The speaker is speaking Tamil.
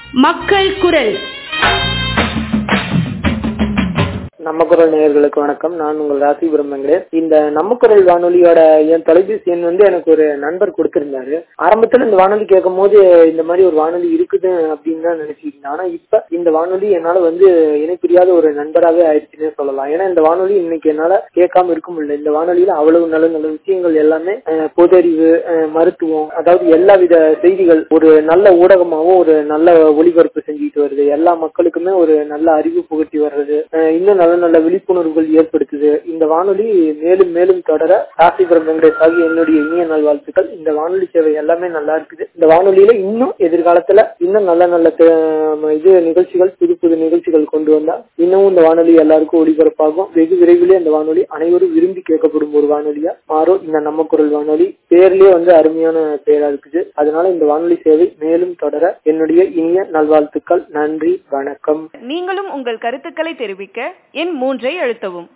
மக்கள் குரல். நம்ம குரல் நேயர்களுக்கு வணக்கம். நான் உங்கள் ராசிபுரம் வெங்கடேஷ். இந்த நம்ம குரல் வானொலியோட என் தொலைபேசி எண் எனக்கு ஒரு நண்பர் கொடுத்திருந்தாரு. ஆரம்பத்துல இந்த வானொலி கேட்கும் போது இந்த மாதிரி ஒரு வானொலி இருக்குது அப்படின்னு தான் நினைச்சிருந்தேன். ஆனா இப்ப இந்த வானொலி என்னால இணைப்பிரியாத ஒரு நண்பராகவே ஆயிடுச்சுன்னே சொல்லலாம். ஏன்னா இந்த வானொலி இன்னைக்கு என்னால கேட்காம இருக்க முடியல. இந்த வானொலியில அவ்வளவு நல்ல நல்ல விஷயங்கள் எல்லாமே பொதறிவு, மருத்துவம், அதாவது எல்லா வித செய்திகள் ஒரு நல்ல ஊடகமாகவும் ஒரு நல்ல ஒளிபரப்பு செஞ்சுட்டு வருது. எல்லா மக்களுக்குமே ஒரு நல்ல அறிவு புகட்டி வர்றது, இன்னும் நல்ல நல்ல விழிப்புணர்வுகள் ஏற்படுத்துது. இந்த வானொலி மேலும் மேலும் தொடர ராசிபுரம் வெங்கடேஷ் ஆகிய என்னுடைய இனிய நல்வாழ்த்துக்கள். இந்த வானொலி சேவை எல்லாமே நல்லா இருக்குது. இந்த வானொலியில இன்னும் எதிர்காலத்துல இன்னும் நல்ல நல்ல நிகழ்ச்சிகள், புது புது நிகழ்ச்சிகள் கொண்டு வந்தா இன்னமும் இந்த வானொலி எல்லாருக்கும் ஒளிபரப்பாகும். வெகு விரைவிலே இந்த வானொலி அனைவரும் விரும்பி கேட்கப்படும் ஒரு வானொலியா மாறும். இந்த நம்ம குரல் வானொலி பேர்லயே அருமையான பெயரா இருக்குது. அதனால இந்த வானொலி சேவை மேலும் தொடர என்னுடைய இனிய நல்வாழ்த்துக்கள். நன்றி, வணக்கம். நீங்களும் உங்கள் கருத்துக்களை தெரிவிக்க எண் 3 அழுத்தவும்.